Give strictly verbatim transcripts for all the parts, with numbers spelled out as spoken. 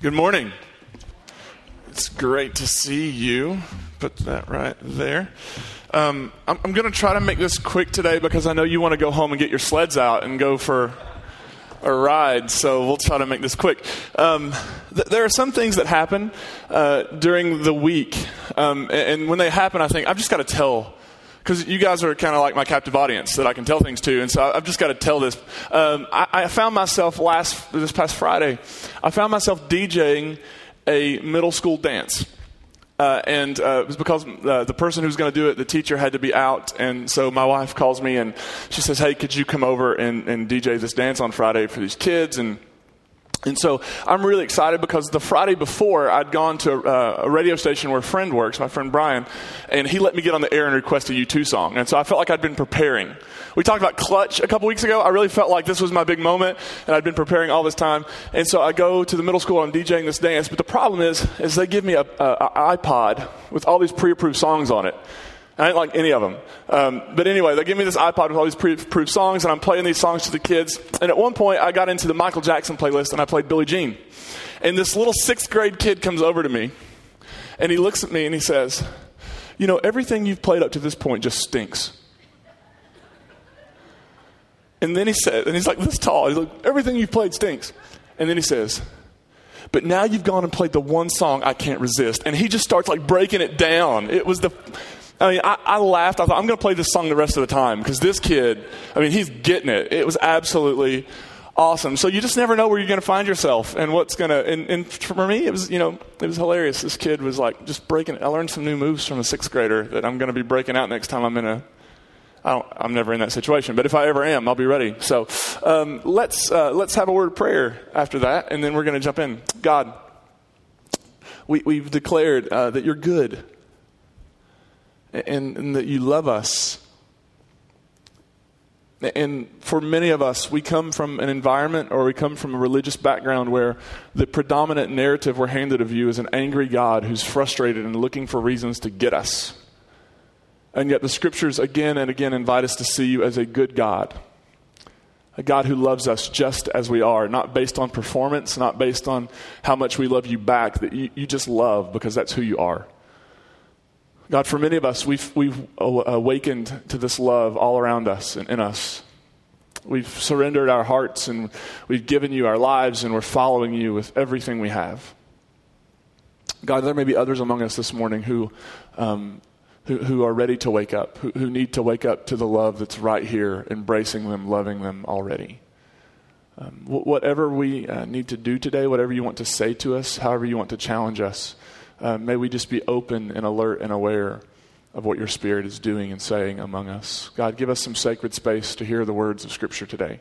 Good morning. It's great to see you. Put that right there. Um, I'm, I'm going to try to make this quick today because I know you want to go home and get your sleds out and go for a ride, so we'll try to make this quick. Um, th- there are some things that happen uh, during the week, um, and, and when they happen, I think, I've just got to tell, because you guys are kind of like my captive audience that I can tell things to, and so I've just got to tell this. Um, I, I found myself last, this past Friday, I found myself DJing a middle school dance. Uh, and uh, it was because uh, the person who was going to do it, the teacher had to be out. And so my wife calls me and she says, hey, could you come over and, and D J this dance on Friday for these kids? And And so I'm really excited because the Friday before I'd gone to uh, a radio station where a friend works, my friend Brian, and he let me get on the air and request a U two song. And so I felt like I'd been preparing. We talked about Clutch a couple weeks ago. I really felt like this was my big moment, and I'd been preparing all this time. And so I go to the middle school, I'm DJing this dance, but the problem is, is they give me a, a, a iPod with all these pre-approved songs on it. I didn't like any of them. Um, but anyway, they give me this iPod with all these pre-approved songs, and I'm playing these songs to the kids. And at one point, I got into the Michael Jackson playlist, and I played Billie Jean. And this little sixth grade kid comes over to me, and he looks at me, and he says, you know, everything you've played up to this point just stinks. And then he said, and he's like this tall, he's like, everything you've played stinks. And then he says, but now you've gone and played the one song I can't resist. And he just starts like breaking it down. It was the... I mean, I, I laughed. I thought, I'm going to play this song the rest of the time because this kid, I mean, he's getting it. It was absolutely awesome. So you just never know where you're going to find yourself and what's going to, and, and for me, it was, you know, it was hilarious. This kid was like just breaking it. I learned some new moves from a sixth grader that I'm going to be breaking out next time I'm in a, I don't, I'm never in that situation, but if I ever am, I'll be ready. So um, let's, uh, let's have a word of prayer after that, and then we're going to jump in. God, we, we've declared uh, that you're good. And, and that you love us. And for many of us, we come from an environment or we come from a religious background where the predominant narrative we're handed of you is an angry God who's frustrated and looking for reasons to get us. And yet the scriptures again and again invite us to see you as a good God. A God who loves us just as we are, not based on performance, not based on how much we love you back, that you, you just love because that's who you are. God, for many of us, we've, we've awakened to this love all around us and in us. We've surrendered our hearts and we've given you our lives and we're following you with everything we have. God, there may be others among us this morning who um, who, who are ready to wake up, who, who need to wake up to the love that's right here, embracing them, loving them already. Um, wh- whatever we uh, need to do today, whatever you want to say to us, however you want to challenge us, Uh, may we just be open and alert and aware of what your Spirit is doing and saying among us. God, give us some sacred space to hear the words of Scripture today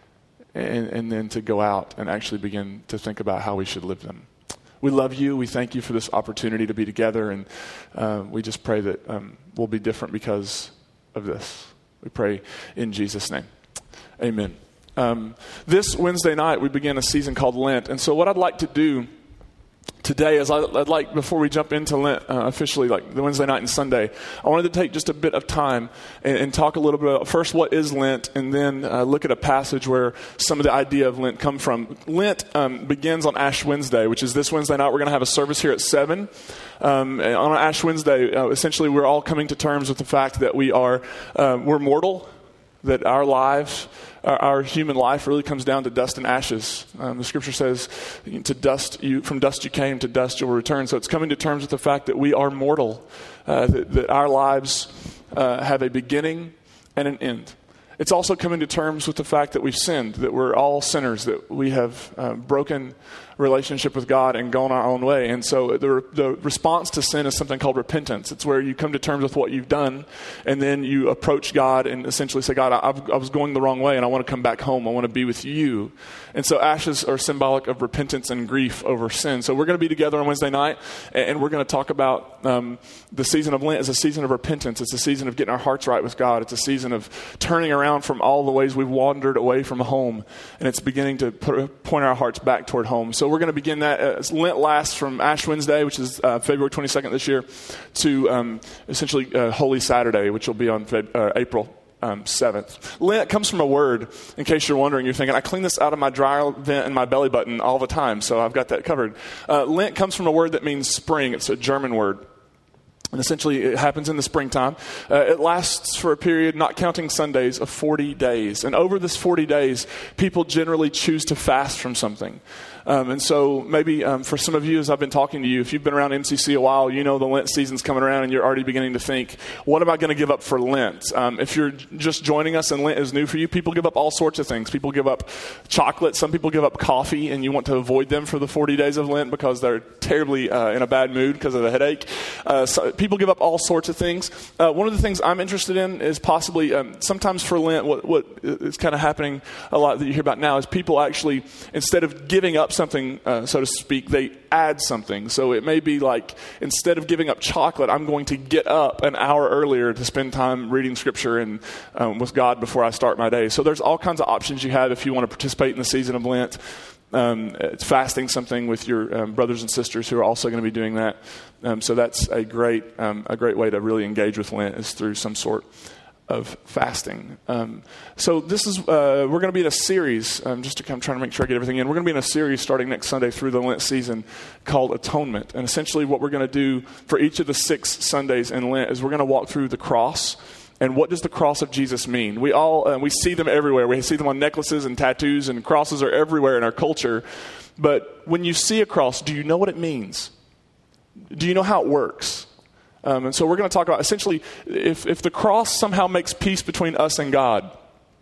and, and then to go out and actually begin to think about how we should live them. We love you. We thank you for this opportunity to be together, and uh, we just pray that um, we'll be different because of this. We pray in Jesus' name. Amen. Um, this Wednesday night, we begin a season called Lent, and so what I'd like to do today, as I, I'd like, before we jump into Lent uh, officially, like the Wednesday night and Sunday, I wanted to take just a bit of time and, and talk a little bit about first what is Lent, and then uh, look at a passage where some of the idea of Lent come from. Lent um, begins on Ash Wednesday, which is this Wednesday night. We're going to have a service here at seven. Um, on Ash Wednesday, uh, essentially, we're all coming to terms with the fact that we are uh, we're mortal, that our lives, our, our human life really comes down to dust and ashes. Um, the scripture says, to dust you, from dust you came, to dust you will return. So it's coming to terms with the fact that we are mortal, uh, that, that our lives uh, have a beginning and an end. It's also coming to terms with the fact that we've sinned, that we're all sinners, that we have uh, broken relationship with God and gone our own way. And so the the response to sin is something called repentance. It's where you come to terms with what you've done, and then you approach God and essentially say, God, I, I was going the wrong way, and I want to come back home. I want to be with you. And so ashes are symbolic of repentance and grief over sin. So we're going to be together on Wednesday night, and we're going to talk about um, the season of Lent as a season of repentance. It's a season of getting our hearts right with God. It's a season of turning around from all the ways we've wandered away from home, and it's beginning to put, point our hearts back toward home. So we're going to begin that. Uh, Lent lasts from Ash Wednesday, which is uh, February twenty-second this year, to um, essentially uh, Holy Saturday, which will be on Feb- uh, April um, seventh. Lent comes from a word, in case you're wondering, you're thinking, I clean this out of my dryer vent and my belly button all the time, so I've got that covered. Uh, Lent comes from a word that means spring. It's a German word. And essentially, it happens in the springtime. Uh, it lasts for a period, not counting Sundays, of forty days. And over this forty days, people generally choose to fast from something. Um, and so maybe um, for some of you, as I've been talking to you, if you've been around M C C a while, you know the Lent season's coming around and you're already beginning to think, what am I going to give up for Lent? Um, if you're just joining us and Lent is new for you, people give up all sorts of things. People give up chocolate. Some people give up coffee, and you want to avoid them for the forty days of Lent because they're terribly uh, in a bad mood because of the headache. Uh, so people give up all sorts of things. Uh, one of the things I'm interested in is possibly um, sometimes for Lent, what, what is kind of happening a lot that you hear about now is people actually, instead of giving up something, uh, so to speak, they add something. So it may be like, instead of giving up chocolate, I'm going to get up an hour earlier to spend time reading scripture and um, with God before I start my day. So there's all kinds of options you have if you want to participate in the season of Lent. Um, it's fasting something with your um, brothers and sisters who are also going to be doing that. Um, so that's a great um, a great way to really engage with Lent is through some sort of fasting. Um, so this is, uh, we're going to be in a series, um, just to kind of try to make sure I get everything in. We're going to be in a series starting next Sunday through the Lent season called Atonement. And essentially what we're going to do for each of the six Sundays in Lent is we're going to walk through the cross. And what does the cross of Jesus mean? We all, uh, we see them everywhere. We see them on necklaces and tattoos, and crosses are everywhere in our culture. But when you see a cross, do you know what it means? Do you know how it works? Um, and so we're going to talk about, essentially, if, if the cross somehow makes peace between us and God,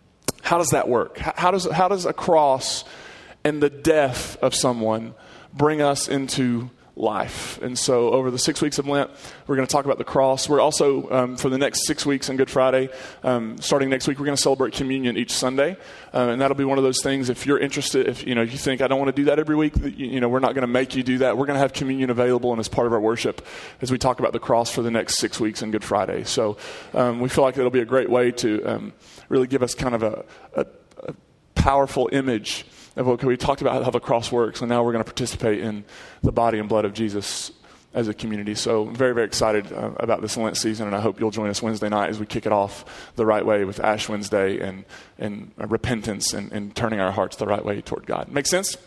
how does that work? How, how does how does a cross and the death of someone bring us into life? And so over the six weeks of Lent, we're going to talk about the cross. We're also, um, for the next six weeks on Good Friday, um, starting next week, we're going to celebrate communion each Sunday. Uh, and that'll be one of those things, if you're interested, if you know, you think, I don't want to do that every week, you, you know, we're not going to make you do that. We're going to have communion available and as part of our worship as we talk about the cross for the next six weeks on Good Friday. So um, we feel like it'll be a great way to um, really give us kind of a, a, a powerful image of, okay, we talked about how the cross works, and now we're going to participate in the body and blood of Jesus as a community. So I'm very, very excited uh, about this Lent season, and I hope you'll join us Wednesday night as we kick it off the right way with Ash Wednesday and, and uh, repentance and, and turning our hearts the right way toward God. Make sense?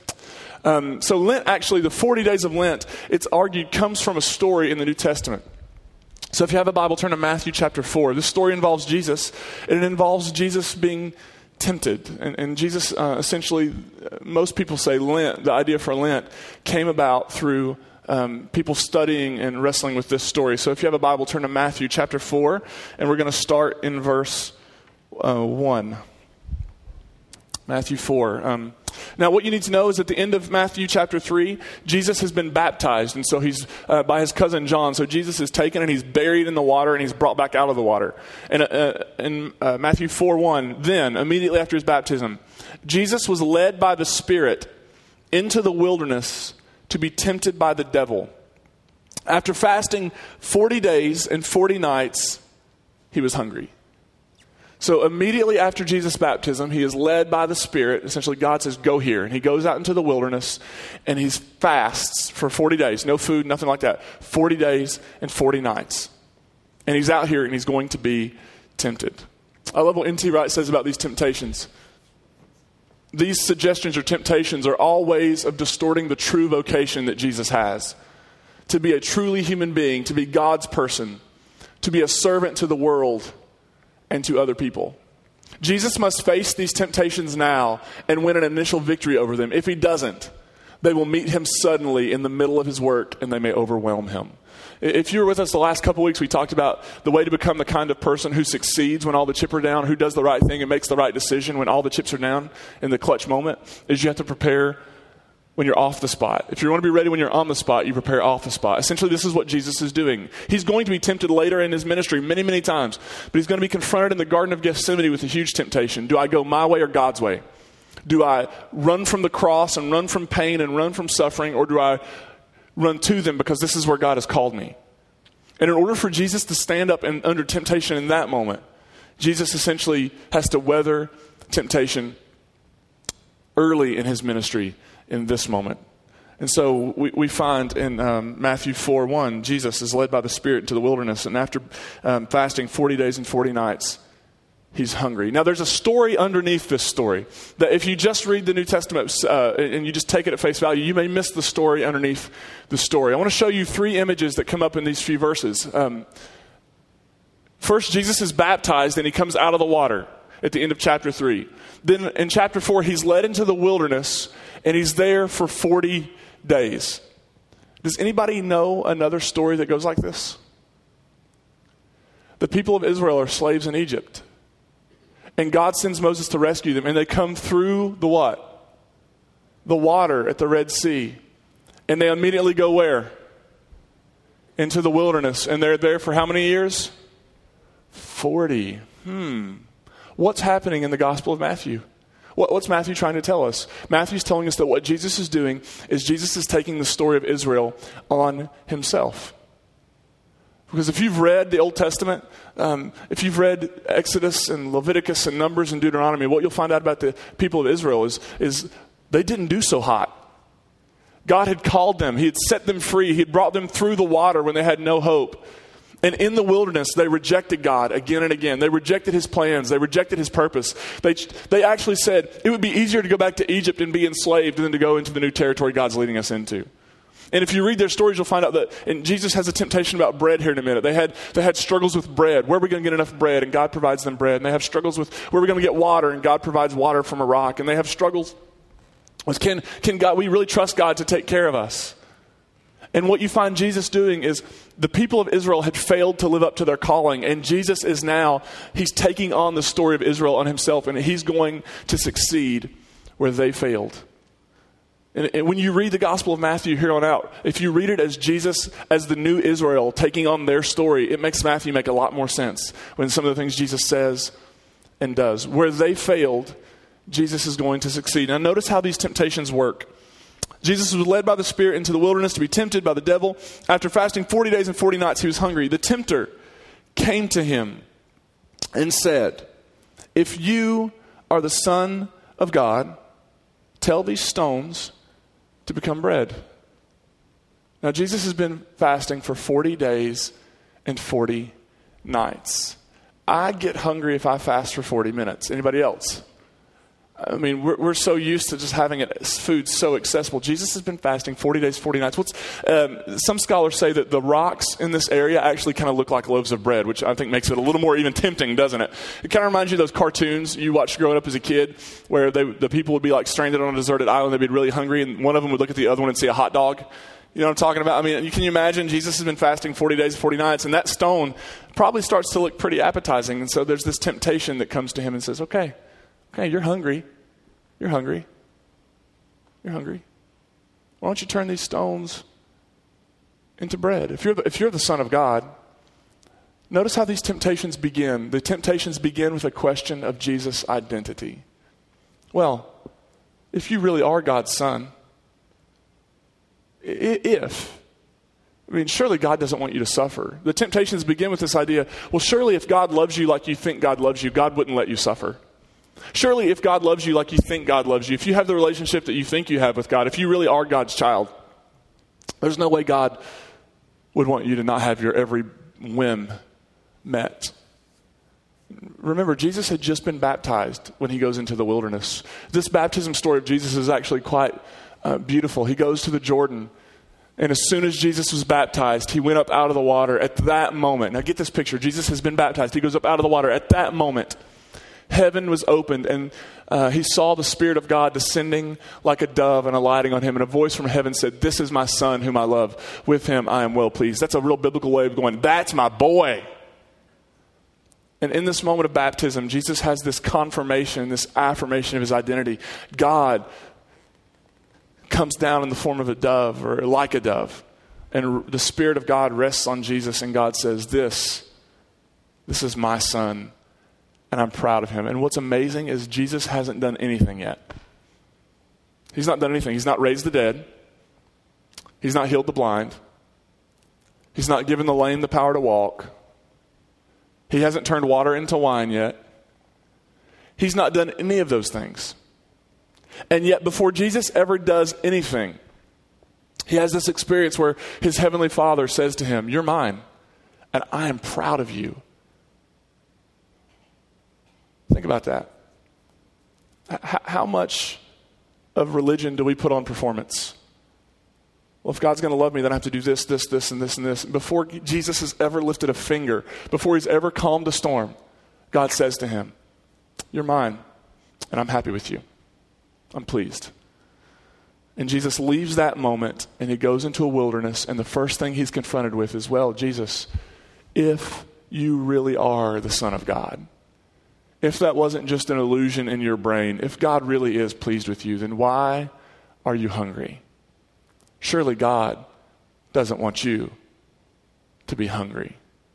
Um, so Lent, actually, the forty days of Lent, it's argued, comes from a story in the New Testament. So if you have a Bible, turn to Matthew chapter four. This story involves Jesus, and it involves Jesus being tempted. And, and Jesus, uh, essentially, uh, most people say Lent, the idea for Lent, came about through um, people studying and wrestling with this story. So if you have a Bible, turn to Matthew chapter four, and we're going to start in verse uh, one. Matthew four. Um, now, what you need to know is at the end of Matthew chapter three, Jesus has been baptized, and so he's uh, by his cousin John. So Jesus is taken and he's buried in the water, and he's brought back out of the water. And uh, in uh, Matthew four one, then immediately after his baptism, Jesus was led by the Spirit into the wilderness to be tempted by the devil. After fasting forty days and forty nights, he was hungry. So immediately after Jesus' baptism, he is led by the Spirit. Essentially, God says, go here. And he goes out into the wilderness, and he fasts for forty days. No food, nothing like that. forty days and forty nights. And he's out here, and he's going to be tempted. I love what N T Wright says about these temptations. These suggestions or temptations are all ways of distorting the true vocation that Jesus has. To be a truly human being, to be God's person, to be a servant to the world and to other people. Jesus must face these temptations now and win an initial victory over them. If he doesn't, they will meet him suddenly in the middle of his work, and they may overwhelm him. If you were with us the last couple of weeks, we talked about the way to become the kind of person who succeeds when all the chips are down, who does the right thing and makes the right decision when all the chips are down in the clutch moment, is you have to prepare when you're off the spot. If you want to be ready when you're on the spot, you prepare off the spot. Essentially, this is what Jesus is doing. He's going to be tempted later in his ministry many, many times, but he's going to be confronted in the Garden of Gethsemane with a huge temptation. Do I go my way or God's way? Do I run from the cross and run from pain and run from suffering, or do I run to them because this is where God has called me? And in order for Jesus to stand up and under temptation in that moment, Jesus essentially has to weather temptation early in his ministry in this moment. And so we, we find in um, Matthew four one, Jesus is led by the Spirit into the wilderness, and after um, fasting forty days and forty nights, he's hungry. Now, there's a story underneath this story that if you just read the New Testament uh, and you just take it at face value, you may miss the story underneath the story. I want to show you three images that come up in these few verses. Um, first, Jesus is baptized and he comes out of the water at the end of chapter three. Then in chapter four, he's led into the wilderness and he's there for forty days. Does anybody know another story that goes like this? The people of Israel are slaves in Egypt. And God sends Moses to rescue them. And they come through the what? The water at the Red Sea. And they immediately go where? Into the wilderness. And they're there for how many years? forty. Hmm. What's happening in the Gospel of Matthew? What, what's Matthew trying to tell us? Matthew's telling us that what Jesus is doing is Jesus is taking the story of Israel on himself. Because if you've read the Old Testament, um, if you've read Exodus and Leviticus and Numbers and Deuteronomy, what you'll find out about the people of Israel is, is they didn't do so hot. God had called them. He had set them free. He had brought them through the water when they had no hope. And in the wilderness, they rejected God again and again. They rejected his plans. They rejected his purpose. They, they actually said it would be easier to go back to Egypt and be enslaved than to go into the new territory God's leading us into. And if you read their stories, you'll find out that, and Jesus has a temptation about bread here in a minute. They had they had struggles with bread. Where are we going to get enough bread? And God provides them bread. And they have struggles with where are we going to get water? And God provides water from a rock. And they have struggles with can can God we really trust God to take care of us? And what you find Jesus doing is the people of Israel had failed to live up to their calling. And Jesus is now, he's taking on the story of Israel on himself. And he's going to succeed where they failed. And, and when you read the Gospel of Matthew here on out, if you read it as Jesus, as the new Israel taking on their story, it makes Matthew make a lot more sense when some of the things Jesus says and does. Where they failed, Jesus is going to succeed. Now notice how these temptations work. Jesus was led by the Spirit into the wilderness to be tempted by the devil. After fasting forty days and forty nights, he was hungry. The tempter came to him and said, "If you are the Son of God, tell these stones to become bread." Now, Jesus has been fasting for forty days and forty nights. I get hungry if I fast for forty minutes. Anybody else? I mean, we're, we're so used to just having it, food so accessible. Jesus has been fasting forty days, forty nights. What's, um, some scholars say that the rocks in this area actually kind of look like loaves of bread, which I think makes it a little more even tempting, doesn't it? It kind of reminds you of those cartoons you watched growing up as a kid where they, the people would be like stranded on a deserted island. They'd be really hungry, and one of them would look at the other one and see a hot dog. You know what I'm talking about? I mean, you can you imagine Jesus has been fasting forty days, forty nights, and that stone probably starts to look pretty appetizing. And so there's this temptation that comes to him and says, okay, okay, you're hungry. You're hungry. You're hungry. Why don't you turn these stones into bread? If you're the, if you're the Son of God, notice how these temptations begin. The temptations begin with a question of Jesus' identity. Well, if you really are God's Son, if, I mean, surely God doesn't want you to suffer. The temptations begin with this idea, well, surely if God loves you like you think God loves you, God wouldn't let you suffer. Surely if God loves you like you think God loves you, if you have the relationship that you think you have with God, if you really are God's child, there's no way God would want you to not have your every whim met. Remember, Jesus had just been baptized when he goes into the wilderness. This baptism story of Jesus is actually quite uh, beautiful. He goes to the Jordan, and as soon as Jesus was baptized, he went up out of the water. At that moment, now get this picture, Jesus has been baptized. He goes up out of the water. At that moment, heaven was opened, and uh, he saw the Spirit of God descending like a dove and alighting on him. And a voice from heaven said, "This is my Son whom I love. With him I am well pleased." That's a real biblical way of going, that's my boy. And in this moment of baptism, Jesus has this confirmation, this affirmation of his identity. God comes down in the form of a dove, or like a dove. And the Spirit of God rests on Jesus, and God says, this, this is my Son. And I'm proud of him. And what's amazing is Jesus hasn't done anything yet. He's not done anything. He's not raised the dead. He's not healed the blind. He's not given the lame the power to walk. He hasn't turned water into wine yet. He's not done any of those things. And yet before Jesus ever does anything, he has this experience where his heavenly Father says to him, "You're mine, and I am proud of you." Think about that. H- how much of religion do we put on performance? Well, if God's going to love me, then I have to do this, this, this, and this, and this. Before Jesus has ever lifted a finger, before he's ever calmed a storm, God says to him, you're mine, and I'm happy with you. I'm pleased. And Jesus leaves that moment, and he goes into a wilderness, and the first thing he's confronted with is, well, Jesus, if you really are the Son of God, if that wasn't just an illusion in your brain, if God really is pleased with you, then why are you hungry? Surely God doesn't want you to be hungry.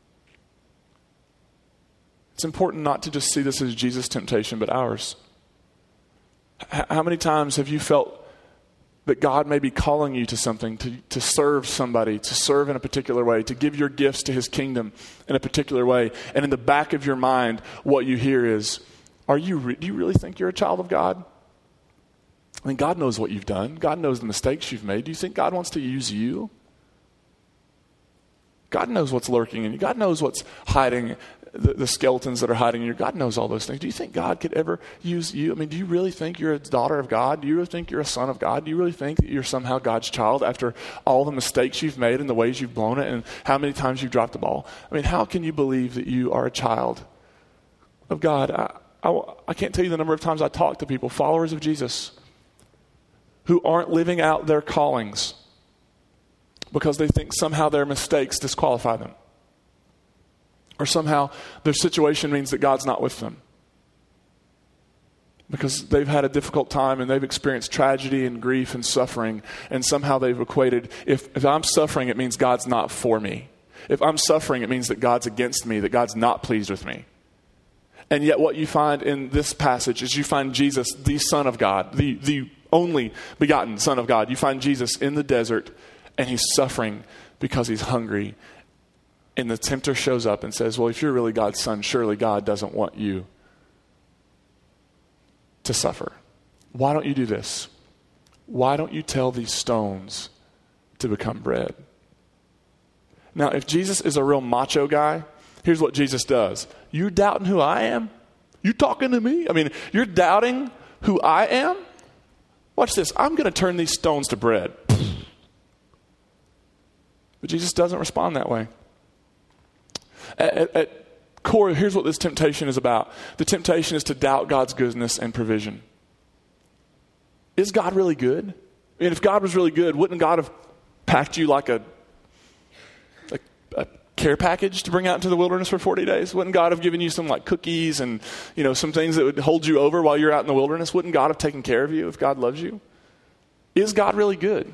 It's important not to just see this as Jesus' temptation, but ours. H- how many times have you felt that God may be calling you to something, to, to serve somebody, to serve in a particular way, to give your gifts to his kingdom in a particular way, and in the back of your mind, what you hear is, are you re- do you really think you're a child of God? I mean, God knows what you've done. God knows the mistakes you've made. Do you think God wants to use you? God knows what's lurking in you. God knows what's hiding, the, the skeletons that are hiding in you. God knows all those things. Do you think God could ever use you? I mean, do you really think you're a daughter of God? Do you really think you're a son of God? Do you really think that you're somehow God's child after all the mistakes you've made and the ways you've blown it and how many times you've dropped the ball? I mean, how can you believe that you are a child of God? I, I, I can't tell you the number of times I talk to people, followers of Jesus, who aren't living out their callings because they think somehow their mistakes disqualify them. Or somehow their situation means that God's not with them. Because they've had a difficult time and they've experienced tragedy and grief and suffering, and somehow they've equated, if, if I'm suffering, it means God's not for me. If I'm suffering, it means that God's against me, that God's not pleased with me. And yet what you find in this passage is you find Jesus, the Son of God, the, the only begotten Son of God. You find Jesus in the desert, and he's suffering because he's hungry. And the tempter shows up and says, well, if you're really God's son, surely God doesn't want you to suffer. Why don't you do this? Why don't you tell these stones to become bread? Now, if Jesus is a real macho guy, here's what Jesus does. You doubting who I am? You talking to me? I mean, you're doubting who I am? Watch this. I'm going to turn these stones to bread. But Jesus doesn't respond that way. At, at, at core, here's what this temptation is about. The temptation is to doubt God's goodness and provision. Is God really good? I mean, if God was really good, wouldn't God have packed you like a, a, a care package to bring out into the wilderness for forty days? Wouldn't God have given you some like cookies and, you know, some things that would hold you over while you're out in the wilderness? Wouldn't God have taken care of you if God loves you? Is God really good?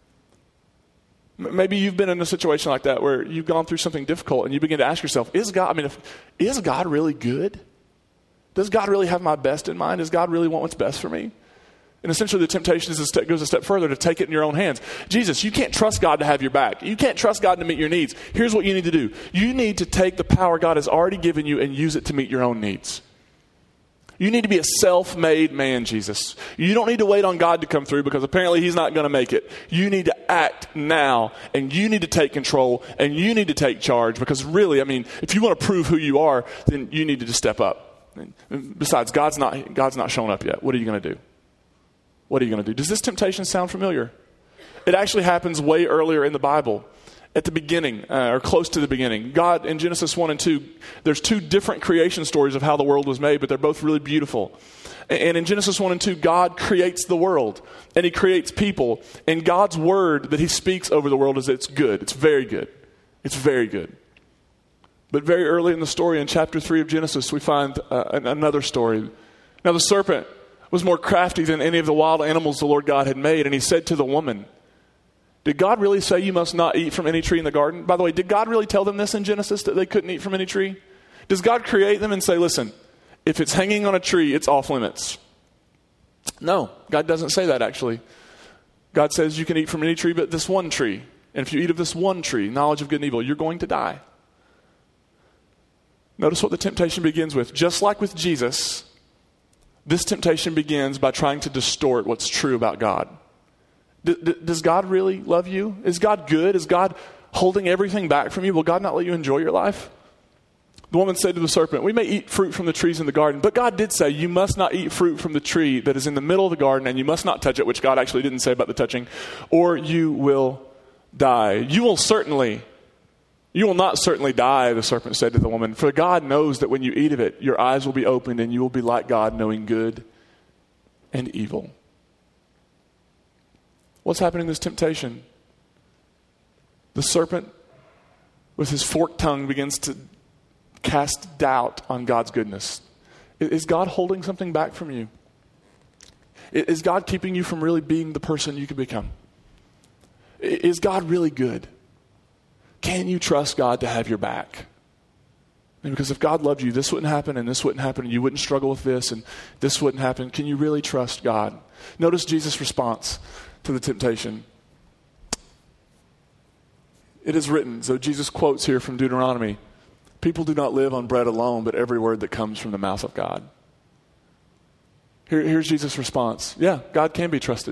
Maybe you've been in a situation like that where you've gone through something difficult and you begin to ask yourself, is God, I mean, if, is God really good? Does God really have my best in mind? Does God really want what's best for me? And essentially the temptation is a step, goes a step further to take it in your own hands. Jesus, you can't trust God to have your back. You can't trust God to meet your needs. Here's what you need to do. You need to take the power God has already given you and use it to meet your own needs. You need to be a self-made man, Jesus. You don't need to wait on God to come through because apparently he's not going to make it. You need to act now, and you need to take control, and you need to take charge because really, I mean, if you want to prove who you are, then you need to just step up. Besides, God's not, God's not shown up yet. What are you going to do? What are you going to do? Does this temptation sound familiar? It actually happens way earlier in the Bible. At the beginning, uh, or close to the beginning. God, in Genesis one and two, there's two different creation stories of how the world was made, but they're both really beautiful. And in Genesis one and two, God creates the world, and he creates people. And God's word that he speaks over the world is that it's good. It's very good. It's very good. But very early in the story, in chapter three of Genesis, we find uh, another story. Now the serpent was more crafty than any of the wild animals the Lord God had made, and he said to the woman, did God really say you must not eat from any tree in the garden? By the way, did God really tell them this in Genesis, that they couldn't eat from any tree? Does God create them and say, listen, if it's hanging on a tree, it's off limits? No, God doesn't say that actually. God says you can eat from any tree but this one tree. And if you eat of this one tree, knowledge of good and evil, you're going to die. Notice what the temptation begins with. Just like with Jesus, this temptation begins by trying to distort what's true about God. D- d- does God really love you? Is God good? Is God holding everything back from you? Will God not let you enjoy your life? The woman said to the serpent, we may eat fruit from the trees in the garden, but God did say you must not eat fruit from the tree that is in the middle of the garden, and you must not touch it, which God actually didn't say about the touching, or you will die. You will certainly, you will not certainly die, the serpent said to the woman, for God knows that when you eat of it, your eyes will be opened and you will be like God, knowing good and evil. What's happening in this temptation? The serpent, with his forked tongue, begins to cast doubt on God's goodness. Is God holding something back from you? Is God keeping you from really being the person you could become? Is God really good? Can you trust God to have your back? And because if God loved you, this wouldn't happen and this wouldn't happen and you wouldn't struggle with this and this wouldn't happen. Can you really trust God? Notice Jesus' response to the temptation. It is written, so Jesus quotes here from Deuteronomy, people do not live on bread alone, but every word that comes from the mouth of God. Here, here's Jesus' response. Yeah, God can be trusted.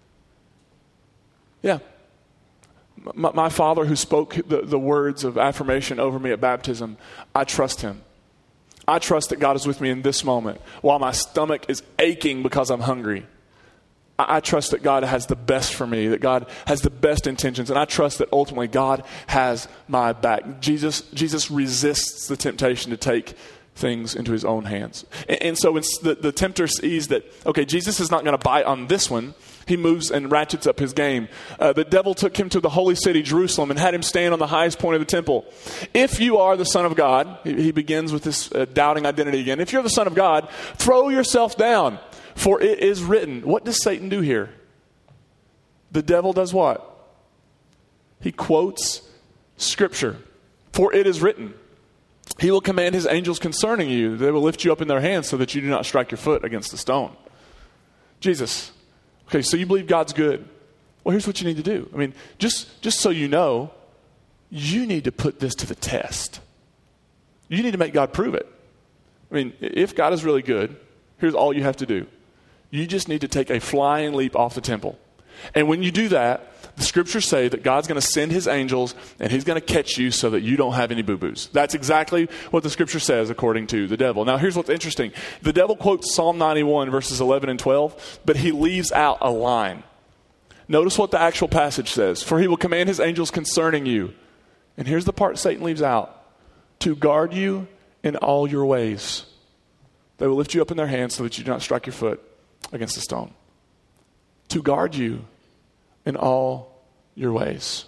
Yeah. My, my Father who spoke the, the words of affirmation over me at baptism, I trust him. I trust that God is with me in this moment while my stomach is aching because I'm hungry. I trust that God has the best for me, that God has the best intentions, and I trust that ultimately God has my back. Jesus, Jesus resists the temptation to take things into his own hands. And, and so when the, the tempter sees that, okay, Jesus is not going to bite on this one, he moves and ratchets up his game. Uh, the devil took him to the holy city, Jerusalem, and had him stand on the highest point of the temple. If you are the Son of God, he, he begins with this uh, doubting identity again. If you're the Son of God, throw yourself down. For it is written. What does Satan do here? The devil does what? He quotes Scripture. For it is written. He will command his angels concerning you. They will lift you up in their hands so that you do not strike your foot against the stone. Jesus. Okay, so you believe God's good. Well, here's what you need to do. I mean, just, just so you know, you need to put this to the test. You need to make God prove it. I mean, if God is really good, here's all you have to do. You just need to take a flying leap off the temple. And when you do that, the scriptures say that God's going to send his angels and he's going to catch you so that you don't have any boo-boos. That's exactly what the scripture says according to the devil. Now, here's what's interesting. The devil quotes Psalm ninety-one, verses eleven and twelve, but he leaves out a line. Notice what the actual passage says. For he will command his angels concerning you. And here's the part Satan leaves out. To guard you in all your ways. They will lift you up in their hands so that you do not strike your foot against a stone. To guard you in all your ways.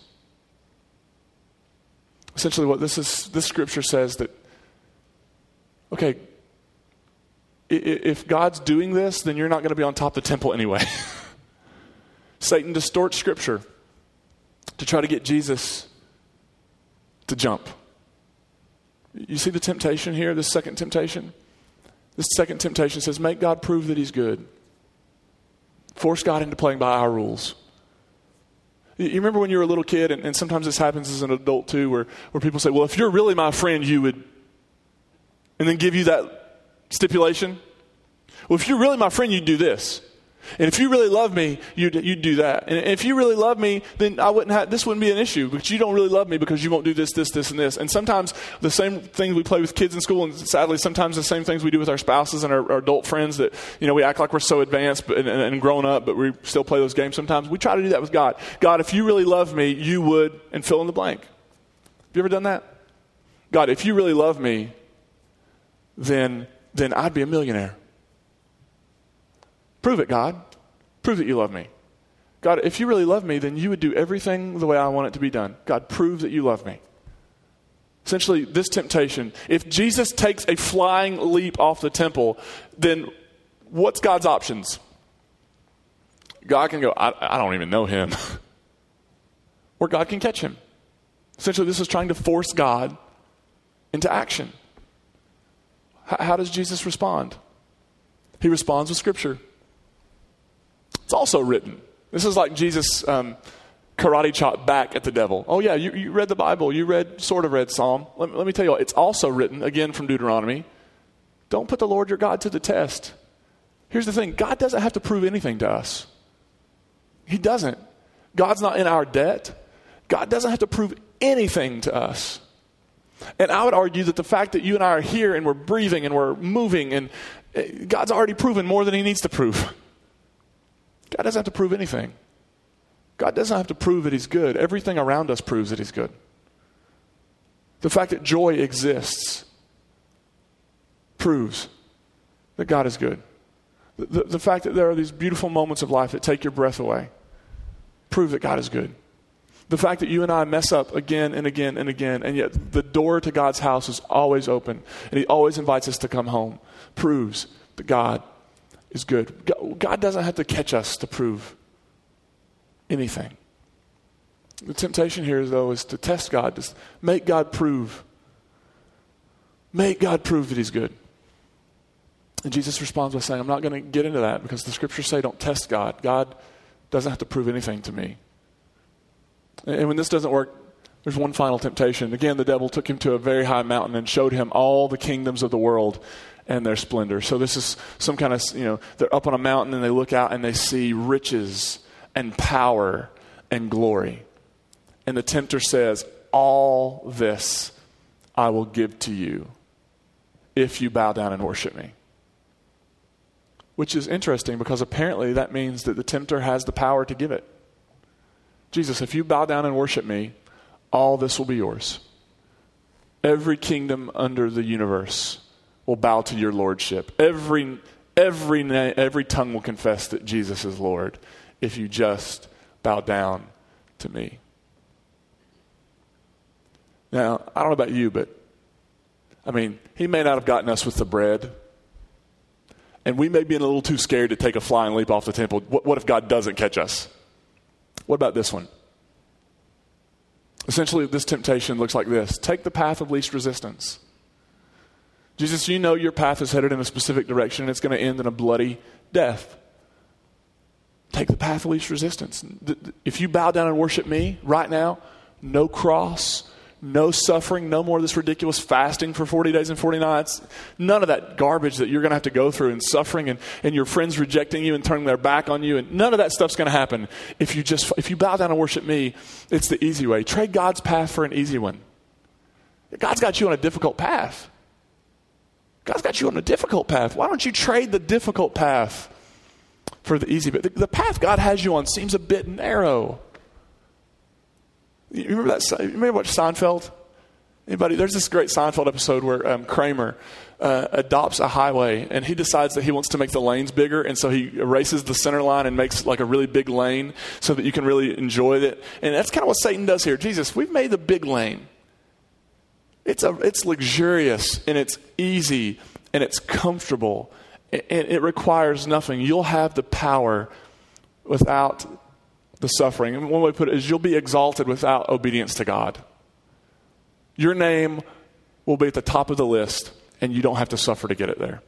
Essentially what this is, this scripture says that, okay, if God's doing this, then you're not going to be on top of the temple anyway. Satan distorts scripture to try to get Jesus to jump. You see the temptation here, this second temptation? This second temptation says, make God prove that he's good. Force God into playing by our rules. You remember when you were a little kid, and, and sometimes this happens as an adult too, where, where people say, well, if you're really my friend, you would, and then give you that stipulation. Well, if you're really my friend, you'd do this. And if you really love me, you'd, you'd do that. And if you really love me, then I wouldn't have, this wouldn't be an issue. But you don't really love me because you won't do this, this, this, and this. And sometimes the same things we play with kids in school, and sadly sometimes the same things we do with our spouses and our, our adult friends that, you know, we act like we're so advanced but, and, and grown up, but we still play those games sometimes. We try to do that with God. God, if you really love me, you would, and fill in the blank. Have you ever done that? God, if you really love me, then, then I'd be a millionaire. Prove it, God. Prove that you love me. God, if you really love me, then you would do everything the way I want it to be done. God, prove that you love me. Essentially, this temptation, if Jesus takes a flying leap off the temple, then what's God's options? God can go, I, I don't even know him. Or God can catch him. Essentially, this is trying to force God into action. H- how does Jesus respond? He responds with Scripture. It's also written. This is like Jesus um, karate chop back at the devil. Oh yeah, you, you read the Bible. You read, sort of read Psalm. Let, let me tell you, it's also written, again from Deuteronomy, don't put the Lord your God to the test. Here's the thing. God doesn't have to prove anything to us. He doesn't. God's not in our debt. God doesn't have to prove anything to us. And I would argue that the fact that you and I are here and we're breathing and we're moving, and God's already proven more than he needs to prove. God doesn't have to prove anything. God doesn't have to prove that he's good. Everything around us proves that he's good. The fact that joy exists proves that God is good. The, the, the fact that there are these beautiful moments of life that take your breath away prove that God is good. The fact that you and I mess up again and again and again, and yet the door to God's house is always open, and he always invites us to come home, proves that God is good. God doesn't have to catch us to prove anything. The temptation here, though, is to test God, to make God prove. Make God prove that he's good. And Jesus responds by saying, I'm not going to get into that because the scriptures say don't test God. God doesn't have to prove anything to me. And when this doesn't work, there's one final temptation. Again, the devil took him to a very high mountain and showed him all the kingdoms of the world and their splendor. So this is some kind of, you know, they're up on a mountain and they look out and they see riches and power and glory. And the tempter says, all this I will give to you if you bow down and worship me. Which is interesting because apparently that means that the tempter has the power to give it. Jesus, if you bow down and worship me, all this will be yours. Every kingdom under the universe will bow to your lordship. Every every na- every tongue will confess that Jesus is Lord if you just bow down to me. Now, I don't know about you, but I mean, he may not have gotten us with the bread. And we may be a little too scared to take a flying leap off the temple. What, what if God doesn't catch us? What about this one? Essentially, this temptation looks like this. Take the path of least resistance. Jesus, you know your path is headed in a specific direction and it's going to end in a bloody death. Take the path of least resistance. If you bow down and worship me right now, no cross, no suffering, no more of this ridiculous fasting for forty days and forty nights. None of that garbage that you're going to have to go through and suffering and, and your friends rejecting you and turning their back on you. And none of that stuff's going to happen. If you just, if you bow down and worship me, it's the easy way. Trade God's path for an easy one. God's got you on a difficult path. God's got you on a difficult path. Why don't you trade the difficult path for the easy bit? The, the path God has you on seems a bit narrow. You remember that? You remember what Seinfeld? Anybody? There's this great Seinfeld episode where um, Kramer uh, adopts a highway and he decides that he wants to make the lanes bigger, and so he erases the center line and makes like a really big lane so that you can really enjoy it. And that's kind of what Satan does here. Jesus, we've made the big lane. It's a it's luxurious and it's easy and it's comfortable and it requires nothing. You'll have the power without the suffering. And one way to put it is you'll be exalted without obedience to God. Your name will be at the top of the list and you don't have to suffer to get it there.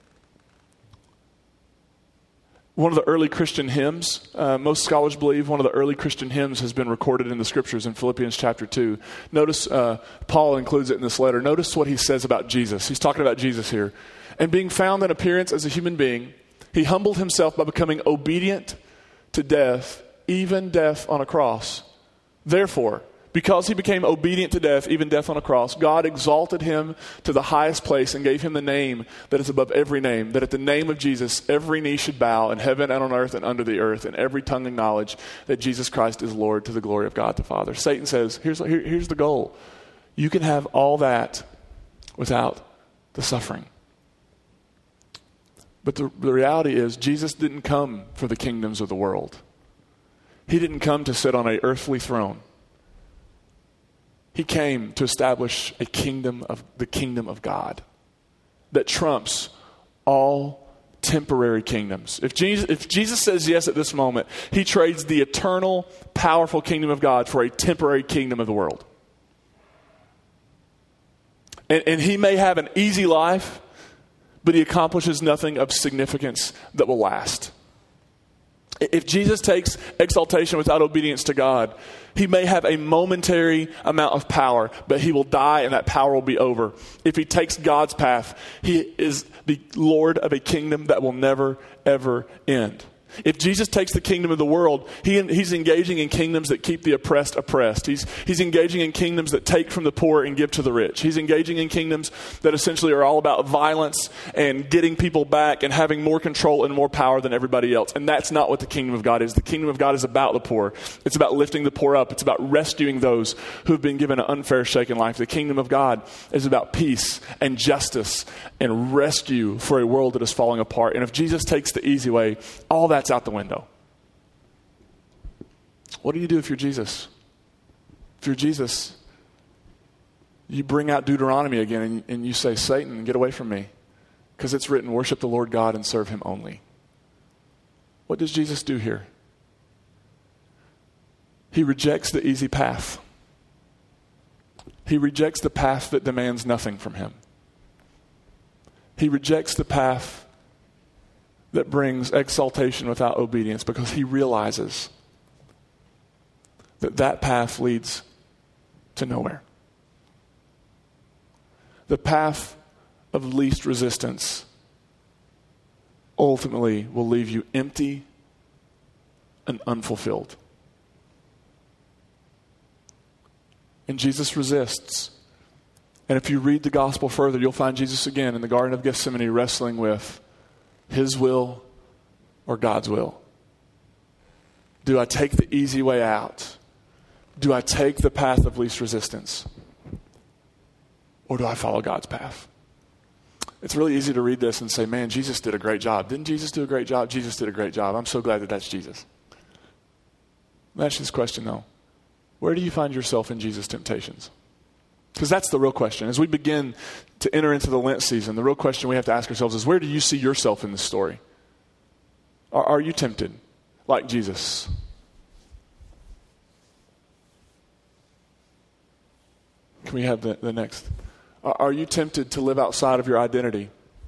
One of the early Christian hymns, uh, most scholars believe one of the early Christian hymns has been recorded in the scriptures in Philippians chapter two. Notice, uh, Paul includes it in this letter. Notice what he says about Jesus. He's talking about Jesus here. And being found in appearance as a human being, he humbled himself by becoming obedient to death, even death on a cross. Therefore, because he became obedient to death, even death on a cross, God exalted him to the highest place and gave him the name that is above every name, that at the name of Jesus, every knee should bow in heaven and on earth and under the earth, and every tongue acknowledge that Jesus Christ is Lord, to the glory of God the Father. Satan says, here's, here, here's the goal. You can have all that without the suffering. But the, the reality is, Jesus didn't come for the kingdoms of the world. He didn't come to sit on an earthly throne. He came to establish a kingdom of the kingdom of God that trumps all temporary kingdoms. If Jesus, if Jesus says yes at this moment, he trades the eternal, powerful kingdom of God for a temporary kingdom of the world. And, and he may have an easy life, but he accomplishes nothing of significance that will last. If Jesus takes exaltation without obedience to God, he may have a momentary amount of power, but he will die and that power will be over. If he takes God's path, he is the Lord of a kingdom that will never, ever end. If Jesus takes the kingdom of the world, he, he's engaging in kingdoms that keep the oppressed oppressed. He's, he's engaging in kingdoms that take from the poor and give to the rich. He's engaging in kingdoms that essentially are all about violence and getting people back and having more control and more power than everybody else. And that's not what the kingdom of God is. The kingdom of God is about the poor. It's about lifting the poor up. It's about rescuing those who have been given an unfair shake in life. The kingdom of God is about peace and justice and rescue for a world that is falling apart. And if Jesus takes the easy way, all that's out the window. What do you do if you're Jesus? If you're Jesus, you bring out Deuteronomy again and, and you say, Satan, get away from me. Because it's written, worship the Lord God and serve him only. What does Jesus do here? He rejects the easy path. He rejects the path that demands nothing from him. He rejects the path that brings exaltation without obedience, because he realizes that that path leads to nowhere. The path of least resistance ultimately will leave you empty and unfulfilled. And Jesus resists. And if you read the gospel further, you'll find Jesus again in the Garden of Gethsemane wrestling with his will or God's will. Do I take the easy way out? Do I take the path of least resistance? Or do I follow God's path? It's really easy to read this and say, man, Jesus did a great job. Didn't Jesus do a great job? Jesus did a great job. I'm so glad that that's Jesus. Let me ask you this question, though. Where do you find yourself in Jesus' temptations? Because that's the real question. As we begin to enter into the Lent season, the real question we have to ask ourselves is, where do you see yourself in this story? Are, are you tempted like Jesus? Can we have the, the next? Are, are you tempted to live outside of your identity?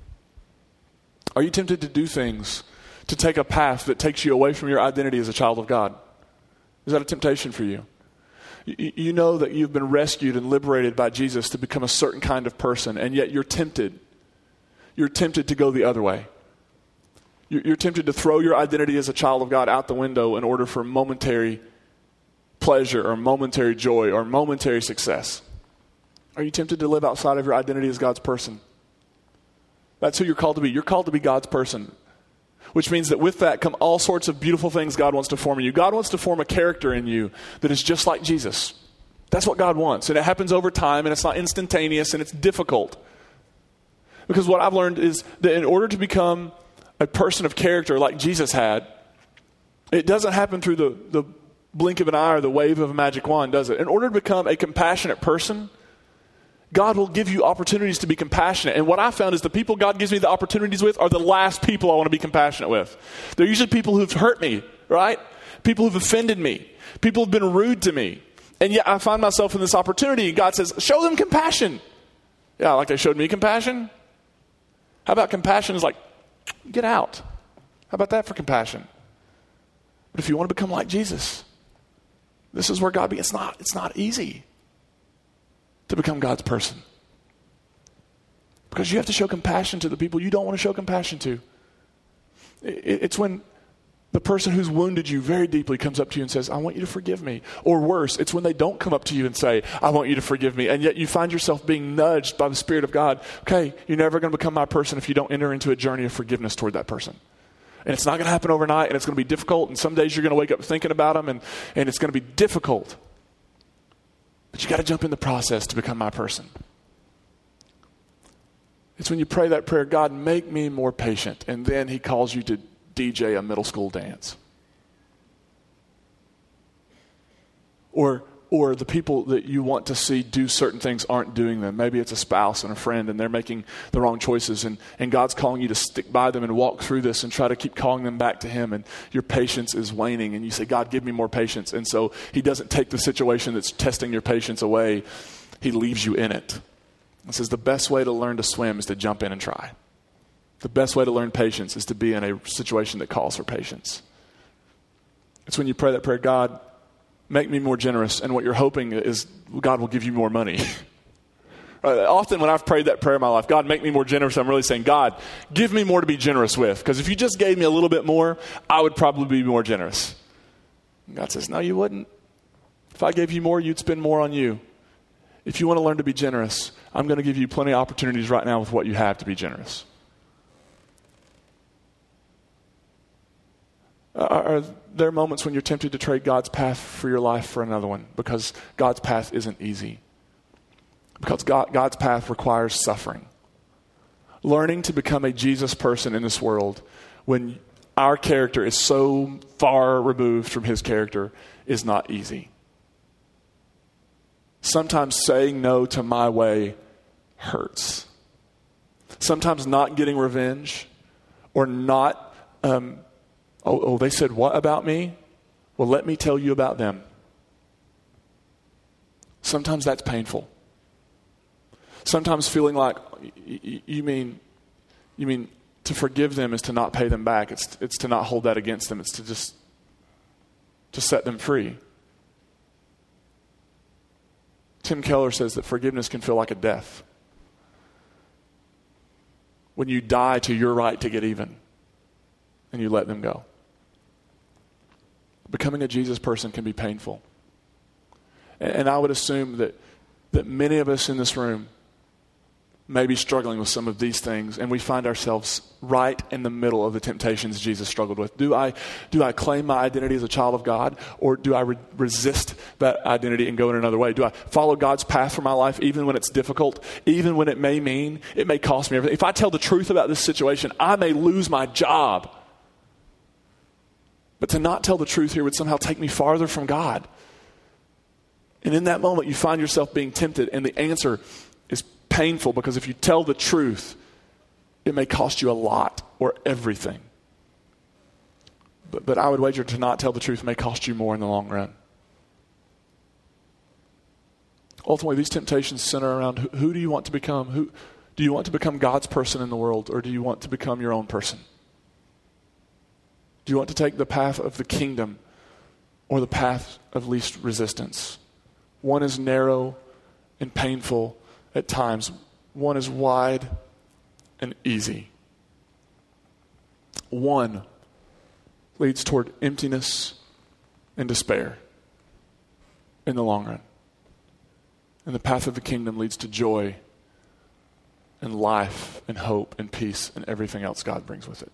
Are you tempted to do things, to take a path that takes you away from your identity as a child of God? Is that a temptation for you? You know that you've been rescued and liberated by Jesus to become a certain kind of person, and yet you're tempted. You're tempted to go the other way. You're tempted to throw your identity as a child of God out the window in order for momentary pleasure or momentary joy or momentary success. Are you tempted to live outside of your identity as God's person? That's who you're called to be. You're called to be God's person. Which means that with that come all sorts of beautiful things God wants to form in you. God wants to form a character in you that is just like Jesus. That's what God wants. And it happens over time, and it's not instantaneous, and it's difficult. Because what I've learned is that in order to become a person of character like Jesus had, it doesn't happen through the, the blink of an eye or the wave of a magic wand, does it? In order to become a compassionate person, God will give you opportunities to be compassionate. And what I found is the people God gives me the opportunities with are the last people I want to be compassionate with. They're usually people who've hurt me, right? People who've offended me. People who've been rude to me. And yet I find myself in this opportunity, and God says, show them compassion. Yeah, like they showed me compassion. How about compassion is like, get out. How about that for compassion? But if you want to become like Jesus, this is where God be. It's not, it's not easy to become God's person. Because you have to show compassion to the people you don't want to show compassion to. It's when the person who's wounded you very deeply comes up to you and says, I want you to forgive me. Or worse, it's when they don't come up to you and say, I want you to forgive me. And yet you find yourself being nudged by the Spirit of God. Okay, you're never going to become my person if you don't enter into a journey of forgiveness toward that person. And it's not going to happen overnight, and it's going to be difficult. And some days you're going to wake up thinking about them, and, and it's going to be difficult. But you got to jump in the process to become my person. It's when you pray that prayer, God, make me more patient. And then he calls you to D J a middle school dance. Or, or the people that you want to see do certain things aren't doing them. Maybe it's a spouse and a friend, and they're making the wrong choices. And, and God's calling you to stick by them and walk through this and try to keep calling them back to him. And your patience is waning. And you say, God, give me more patience. And so he doesn't take the situation that's testing your patience away. He leaves you in it. It says the best way to learn to swim is to jump in and try. The best way to learn patience is to be in a situation that calls for patience. It's when you pray that prayer, God, make me more generous. And what you're hoping is God will give you more money. Uh, often when I've prayed that prayer in my life, God, make me more generous, I'm really saying, God, give me more to be generous with. Because if you just gave me a little bit more, I would probably be more generous. And God says, no, you wouldn't. If I gave you more, you'd spend more on you. If you want to learn to be generous, I'm going to give you plenty of opportunities right now with what you have to be generous. Are there moments when you're tempted to trade God's path for your life for another one? Because God's path isn't easy. Because God, God's path requires suffering. Learning to become a Jesus person in this world when our character is so far removed from his character is not easy. Sometimes saying no to my way hurts. Sometimes not getting revenge or not... Um, Oh, oh, they said what about me? Well, let me tell you about them. Sometimes that's painful. Sometimes feeling like, you mean, you mean to forgive them is to not pay them back. It's it's to not hold that against them. It's to just to set them free. Tim Keller says that forgiveness can feel like a death. When you die to your right to get even and you let them go. Becoming a Jesus person can be painful. And I would assume that, that many of us in this room may be struggling with some of these things, and we find ourselves right in the middle of the temptations Jesus struggled with. Do I, do I claim my identity as a child of God, or do I re- resist that identity and go in another way? Do I follow God's path for my life even when it's difficult, even when it may mean, it may cost me everything? If I tell the truth about this situation, I may lose my job. But to not tell the truth here would somehow take me farther from God. And in that moment, you find yourself being tempted, and the answer is painful because if you tell the truth, it may cost you a lot or everything. But, but I would wager to not tell the truth may cost you more in the long run. Ultimately, these temptations center around who, who do you want to become? Who do you want to become God's person in the world, or do you want to become your own person? Do you want to take the path of the kingdom or the path of least resistance? One is narrow and painful at times. One is wide and easy. One leads toward emptiness and despair in the long run. And the path of the kingdom leads to joy and life and hope and peace and everything else God brings with it.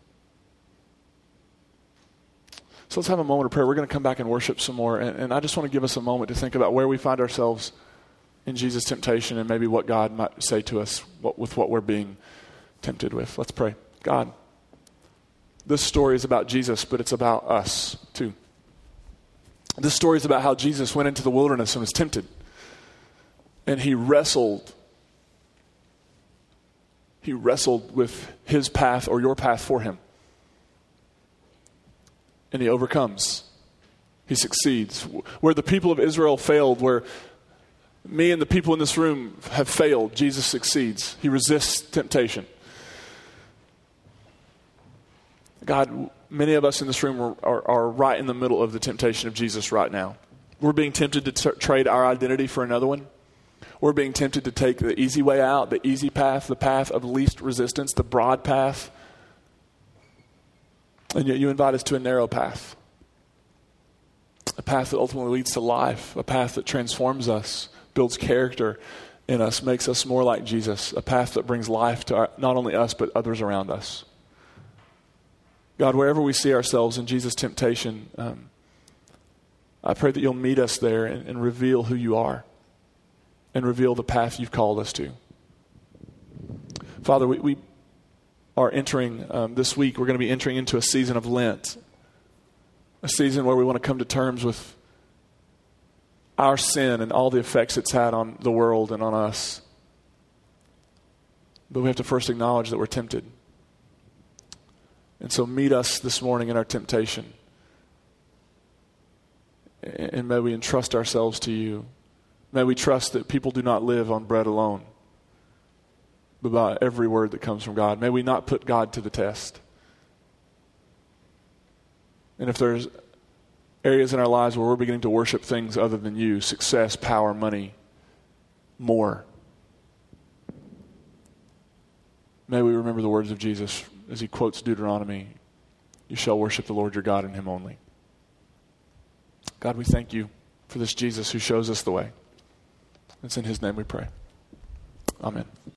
So let's have a moment of prayer. We're going to come back and worship some more. And, and I just want to give us a moment to think about where we find ourselves in Jesus' temptation and maybe what God might say to us what, with what we're being tempted with. Let's pray. God, this story is about Jesus, but it's about us too. This story is about how Jesus went into the wilderness and was tempted. And he wrestled. He wrestled with his path or your path for him. And he overcomes. He succeeds. Where the people of Israel failed, where me and the people in this room have failed, Jesus succeeds. He resists temptation. God, many of us in this room are, are, are right in the middle of the temptation of Jesus right now. We're being tempted to t- trade our identity for another one. We're being tempted to take the easy way out, the easy path, the path of least resistance, the broad path. And yet you invite us to a narrow path, a path that ultimately leads to life, a path that transforms us, builds character in us, makes us more like Jesus, a path that brings life to our, not only us, but others around us. God, wherever we see ourselves in Jesus' temptation, um, I pray that you'll meet us there and, and reveal who you are and reveal the path you've called us to. Father, we... we are entering um, this week, we're going to be entering into a season of Lent, a season where we want to come to terms with our sin and all the effects it's had on the world and on us. But we have to first acknowledge that we're tempted. And so meet us this morning in our temptation. And may we entrust ourselves to you. May we trust that people do not live on bread alone, but by every word that comes from God. May we not put God to the test. And if there's areas in our lives where we're beginning to worship things other than you, success, power, money, more, May we remember the words of Jesus as he quotes Deuteronomy, you shall worship the Lord your God and him only. God, we thank you for this Jesus who shows us the way. It's in his name we pray. Amen.